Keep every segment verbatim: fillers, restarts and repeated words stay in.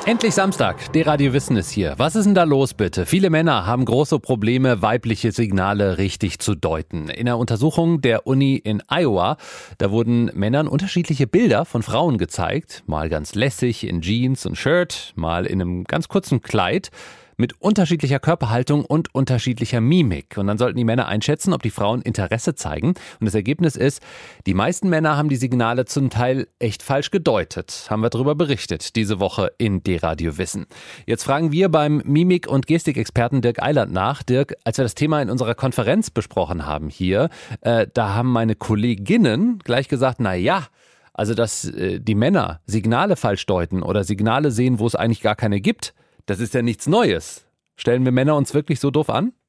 Endlich Samstag, D-Radio Wissen ist hier. Was ist denn da los bitte? Viele Männer haben große Probleme, weibliche Signale richtig zu deuten. In einer Untersuchung der Uni in Iowa, da wurden Männern unterschiedliche Bilder von Frauen gezeigt. Mal ganz lässig in Jeans und Shirt, mal in einem ganz kurzen Kleid. Mit unterschiedlicher Körperhaltung und unterschiedlicher Mimik. Und dann sollten die Männer einschätzen, ob die Frauen Interesse zeigen. Und das Ergebnis ist, die meisten Männer haben die Signale zum Teil echt falsch gedeutet. Haben wir darüber berichtet, diese Woche in D-Radio Wissen. Jetzt fragen wir beim Mimik- und Gestikexperten Dirk Eiland nach. Dirk, als wir das Thema in unserer Konferenz besprochen haben hier, äh, da haben meine Kolleginnen gleich gesagt, na ja, also dass äh, die Männer Signale falsch deuten oder Signale sehen, wo es eigentlich gar keine gibt, das ist ja nichts Neues. Stellen wir Männer uns wirklich so doof an?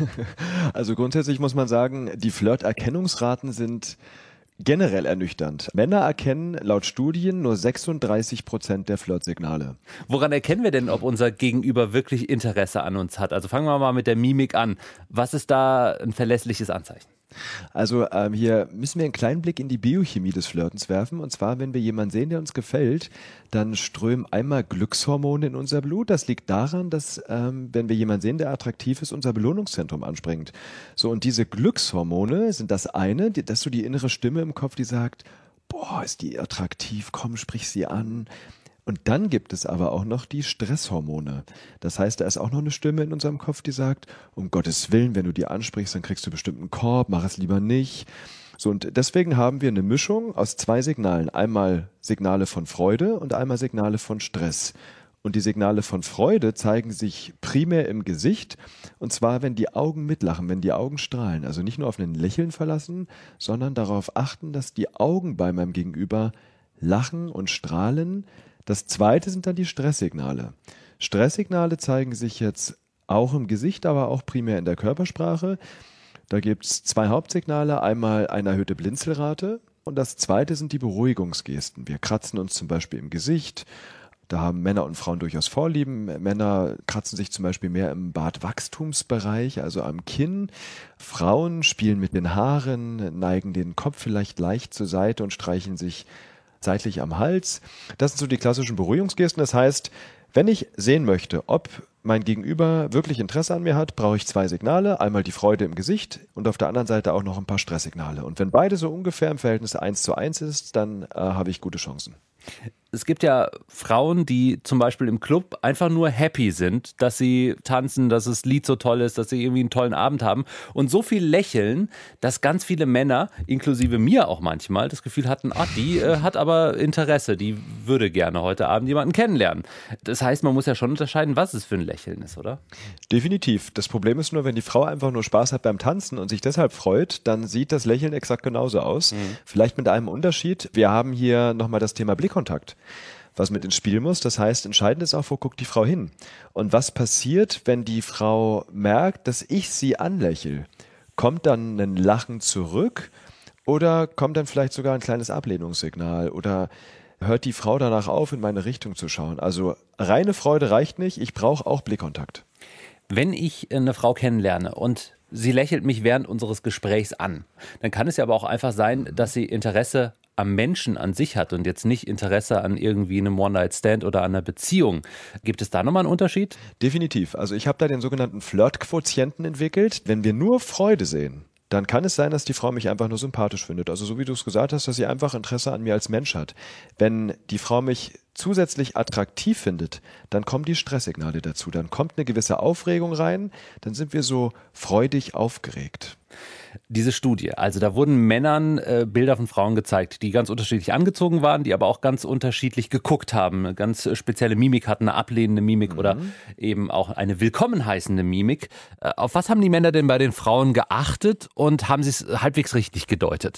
Also grundsätzlich muss man sagen, die Flirterkennungsraten sind generell ernüchternd. Männer erkennen laut Studien nur sechsunddreißig Prozent der Flirtsignale. Woran erkennen wir denn, ob unser Gegenüber wirklich Interesse an uns hat? Also fangen wir mal mit der Mimik an. Was ist da ein verlässliches Anzeichen? Also ähm, hier müssen wir einen kleinen Blick in die Biochemie des Flirtens werfen. Und zwar, wenn wir jemanden sehen, der uns gefällt, dann strömen einmal Glückshormone in unser Blut. Das liegt daran, dass, ähm, wenn wir jemanden sehen, der attraktiv ist, unser Belohnungszentrum anspringt. So, und diese Glückshormone sind das eine, die, das ist so die innere Stimme im Kopf, die sagt, boah, ist die attraktiv, komm, sprich sie an. Und dann gibt es aber auch noch die Stresshormone. Das heißt, da ist auch noch eine Stimme in unserem Kopf, die sagt, um Gottes Willen, wenn du die ansprichst, dann kriegst du bestimmt einen Korb, mach es lieber nicht. So, und deswegen haben wir eine Mischung aus zwei Signalen. Einmal Signale von Freude und einmal Signale von Stress. Und die Signale von Freude zeigen sich primär im Gesicht, und zwar, wenn die Augen mitlachen, wenn die Augen strahlen. Also nicht nur auf ein Lächeln verlassen, sondern darauf achten, dass die Augen bei meinem Gegenüber lachen und strahlen. Das zweite sind dann die Stresssignale. Stresssignale zeigen sich jetzt auch im Gesicht, aber auch primär in der Körpersprache. Da gibt es zwei Hauptsignale, einmal eine erhöhte Blinzelrate und das zweite sind die Beruhigungsgesten. Wir kratzen uns zum Beispiel im Gesicht, da haben Männer und Frauen durchaus Vorlieben. Männer kratzen sich zum Beispiel mehr im Bartwachstumsbereich, also am Kinn. Frauen spielen mit den Haaren, neigen den Kopf vielleicht leicht zur Seite und streichen sich seitlich am Hals. Das sind so die klassischen Beruhigungsgesten. Das heißt, wenn ich sehen möchte, ob mein Gegenüber wirklich Interesse an mir hat, brauche ich zwei Signale. Einmal die Freude im Gesicht und auf der anderen Seite auch noch ein paar Stresssignale. Und wenn beide so ungefähr im Verhältnis eins zu eins ist, dann äh, habe ich gute Chancen. Es gibt ja Frauen, die zum Beispiel im Club einfach nur happy sind, dass sie tanzen, dass das Lied so toll ist, dass sie irgendwie einen tollen Abend haben und so viel lächeln, dass ganz viele Männer, inklusive mir auch manchmal, das Gefühl hatten, ah, die äh, hat aber Interesse, die würde gerne heute Abend jemanden kennenlernen. Das heißt, man muss ja schon unterscheiden, was es für ein Lächeln ist, oder? Definitiv. Das Problem ist nur, wenn die Frau einfach nur Spaß hat beim Tanzen und sich deshalb freut, dann sieht das Lächeln exakt genauso aus. Mhm. Vielleicht mit einem Unterschied. Wir haben hier nochmal das Thema Blickkontakt, was mit ins Spiel muss. Das heißt, entscheidend ist auch, wo guckt die Frau hin? Und was passiert, wenn die Frau merkt, dass ich sie anlächle? Kommt dann ein Lachen zurück oder kommt dann vielleicht sogar ein kleines Ablehnungssignal oder hört die Frau danach auf, in meine Richtung zu schauen? Also reine Freude reicht nicht, ich brauche auch Blickkontakt. Wenn ich eine Frau kennenlerne und sie lächelt mich während unseres Gesprächs an, dann kann es ja aber auch einfach sein, dass sie Interesse am Menschen an sich hat und jetzt nicht Interesse an irgendwie einem One-Night-Stand oder an einer Beziehung. Gibt es da nochmal einen Unterschied? Definitiv. Also ich habe da den sogenannten Flirt-Quotienten entwickelt. Wenn wir nur Freude sehen, dann kann es sein, dass die Frau mich einfach nur sympathisch findet. Also so wie du es gesagt hast, dass sie einfach Interesse an mir als Mensch hat. Wenn die Frau mich zusätzlich attraktiv findet, dann kommen die Stresssignale dazu. Dann kommt eine gewisse Aufregung rein, dann sind wir so freudig aufgeregt. Diese Studie, also da wurden Männern äh, Bilder von Frauen gezeigt, die ganz unterschiedlich angezogen waren, die aber auch ganz unterschiedlich geguckt haben, eine ganz spezielle Mimik hatten, eine ablehnende Mimik mhm. oder eben auch eine willkommen heißende Mimik. Äh, auf was haben die Männer denn bei den Frauen geachtet und haben sie es halbwegs richtig gedeutet?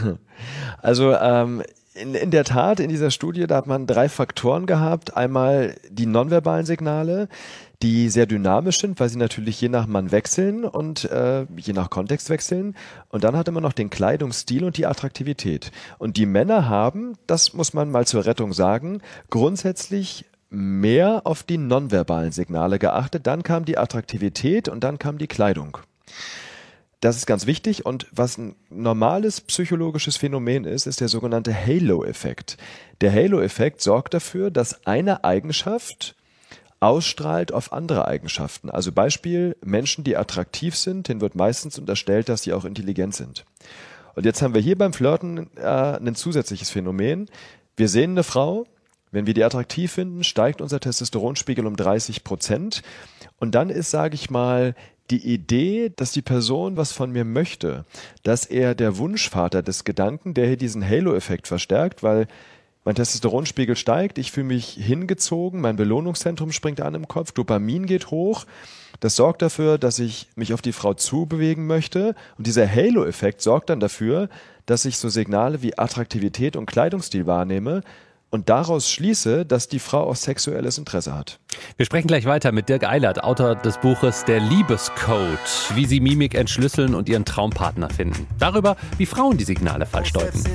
Also ähm, in, in der Tat, in dieser Studie, da hat man drei Faktoren gehabt. Einmal die nonverbalen Signale, die sehr dynamisch sind, weil sie natürlich je nach Mann wechseln und äh, je nach Kontext wechseln. Und dann hatte man noch den Kleidungsstil und die Attraktivität. Und die Männer haben, das muss man mal zur Rettung sagen, grundsätzlich mehr auf die nonverbalen Signale geachtet. Dann kam die Attraktivität und dann kam die Kleidung. Das ist ganz wichtig und was ein normales psychologisches Phänomen ist, ist der sogenannte Halo-Effekt. Der Halo-Effekt sorgt dafür, dass eine Eigenschaft ausstrahlt auf andere Eigenschaften. Also Beispiel, Menschen, die attraktiv sind, denen wird meistens unterstellt, dass sie auch intelligent sind. Und jetzt haben wir hier beim Flirten äh, ein zusätzliches Phänomen. Wir sehen eine Frau, wenn wir die attraktiv finden, steigt unser Testosteronspiegel um dreißig Prozent. Und dann ist, sage ich mal, die Idee, dass die Person was von mir möchte, dass er der Wunschvater des Gedanken, der hier diesen Halo-Effekt verstärkt, weil mein Testosteronspiegel steigt, ich fühle mich hingezogen, mein Belohnungszentrum springt an im Kopf, Dopamin geht hoch. Das sorgt dafür, dass ich mich auf die Frau zubewegen möchte. Und dieser Halo-Effekt sorgt dann dafür, dass ich so Signale wie Attraktivität und Kleidungsstil wahrnehme und daraus schließe, dass die Frau auch sexuelles Interesse hat. Wir sprechen gleich weiter mit Dirk Eilert, Autor des Buches Der Liebescode, wie sie Mimik entschlüsseln und ihren Traumpartner finden. Darüber, wie Frauen die Signale falsch deuten.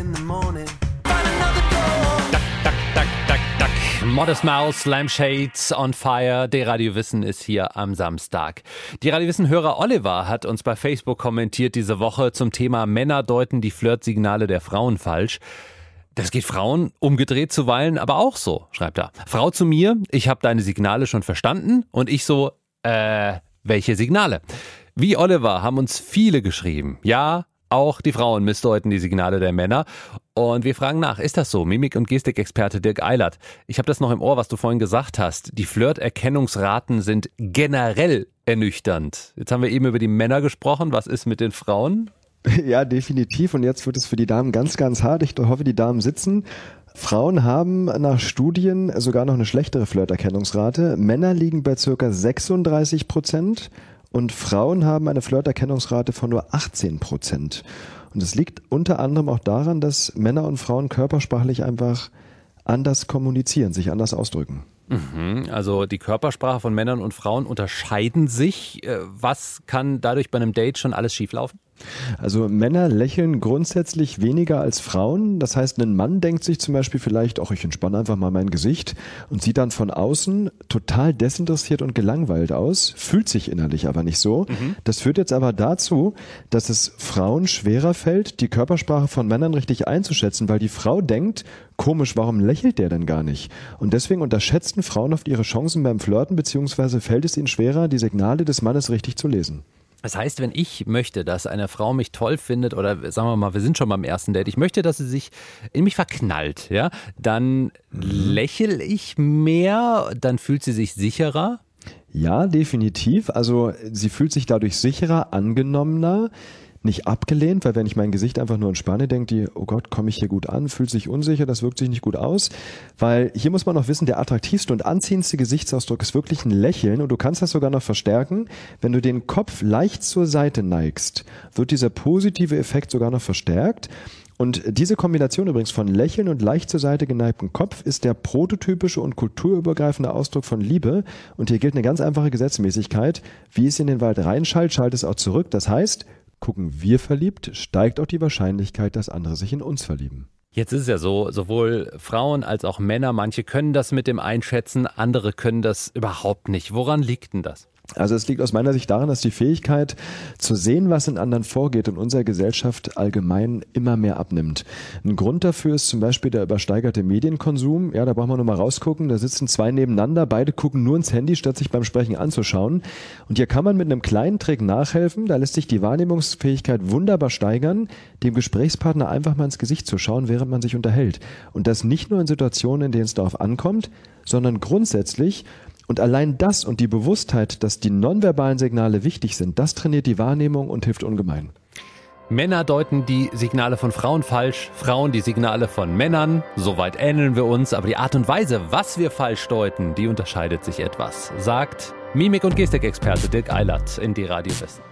Modest Mouse, Lampshades on Fire, der Radio Wissen ist hier am Samstag. Die Radio Wissen-Hörer Oliver hat uns bei Facebook kommentiert diese Woche zum Thema Männer deuten die Flirtsignale der Frauen falsch. Das geht Frauen umgedreht zuweilen aber auch so, schreibt er. Frau zu mir, ich habe deine Signale schon verstanden und ich so, äh, welche Signale? Wie Oliver haben uns viele geschrieben. Ja, auch die Frauen missdeuten die Signale der Männer. Und wir fragen nach, ist das so? Mimik- und Gestikexperte Dirk Eilert. Ich habe das noch im Ohr, was du vorhin gesagt hast. Die Flirterkennungsraten sind generell ernüchternd. Jetzt haben wir eben über die Männer gesprochen. Was ist mit den Frauen? Ja, definitiv. Und jetzt wird es für die Damen ganz, ganz hart. Ich hoffe, die Damen sitzen. Frauen haben nach Studien sogar noch eine schlechtere Flirterkennungsrate. Männer liegen bei ca. sechsunddreißig Prozent und Frauen haben eine Flirterkennungsrate von nur achtzehn Prozent. Und es liegt unter anderem auch daran, dass Männer und Frauen körpersprachlich einfach anders kommunizieren, sich anders ausdrücken. Mhm, also die Körpersprache von Männern und Frauen unterscheiden sich. Was kann dadurch bei einem Date schon alles schieflaufen? Also Männer lächeln grundsätzlich weniger als Frauen. Das heißt, ein Mann denkt sich zum Beispiel vielleicht, ach, ich entspanne einfach mal mein Gesicht und sieht dann von außen total desinteressiert und gelangweilt aus, fühlt sich innerlich aber nicht so. Mhm. Das führt jetzt aber dazu, dass es Frauen schwerer fällt, die Körpersprache von Männern richtig einzuschätzen, weil die Frau denkt, komisch, warum lächelt der denn gar nicht? Und deswegen unterschätzen Frauen oft ihre Chancen beim Flirten, beziehungsweise fällt es ihnen schwerer, die Signale des Mannes richtig zu lesen. Das heißt, wenn ich möchte, dass eine Frau mich toll findet oder sagen wir mal, wir sind schon beim ersten Date, ich möchte, dass sie sich in mich verknallt, ja, dann mhm. lächle ich mehr, dann fühlt sie sich sicherer. Ja, definitiv. Also sie fühlt sich dadurch sicherer, angenommener, nicht abgelehnt, weil wenn ich mein Gesicht einfach nur entspanne, denkt die, oh Gott, komme ich hier gut an, fühlt sich unsicher, das wirkt sich nicht gut aus, weil hier muss man noch wissen, der attraktivste und anziehendste Gesichtsausdruck ist wirklich ein Lächeln und du kannst das sogar noch verstärken, wenn du den Kopf leicht zur Seite neigst, wird dieser positive Effekt sogar noch verstärkt. Und diese Kombination übrigens von Lächeln und leicht zur Seite geneigtem Kopf ist der prototypische und kulturübergreifende Ausdruck von Liebe. Und hier gilt eine ganz einfache Gesetzmäßigkeit. Wie es in den Wald reinschallt, schallt es auch zurück. Das heißt, gucken wir verliebt, steigt auch die Wahrscheinlichkeit, dass andere sich in uns verlieben. Jetzt ist es ja so, sowohl Frauen als auch Männer, manche können das mit dem Einschätzen, andere können das überhaupt nicht. Woran liegt denn das? Also es liegt aus meiner Sicht daran, dass die Fähigkeit zu sehen, was in anderen vorgeht, in unserer Gesellschaft allgemein immer mehr abnimmt. Ein Grund dafür ist zum Beispiel der übersteigerte Medienkonsum. Ja, da brauchen wir nur mal rausgucken. Da sitzen zwei nebeneinander, beide gucken nur ins Handy, statt sich beim Sprechen anzuschauen. Und hier kann man mit einem kleinen Trick nachhelfen. Da lässt sich die Wahrnehmungsfähigkeit wunderbar steigern, dem Gesprächspartner einfach mal ins Gesicht zu schauen, während man sich unterhält. Und das nicht nur in Situationen, in denen es darauf ankommt, sondern grundsätzlich. Und allein das und die Bewusstheit, dass die nonverbalen Signale wichtig sind, das trainiert die Wahrnehmung und hilft ungemein. Männer deuten die Signale von Frauen falsch, Frauen die Signale von Männern. Soweit ähneln wir uns, aber die Art und Weise, was wir falsch deuten, die unterscheidet sich etwas, sagt Mimik- und Gestikexperte Dirk Eilert in die Radio Wissen.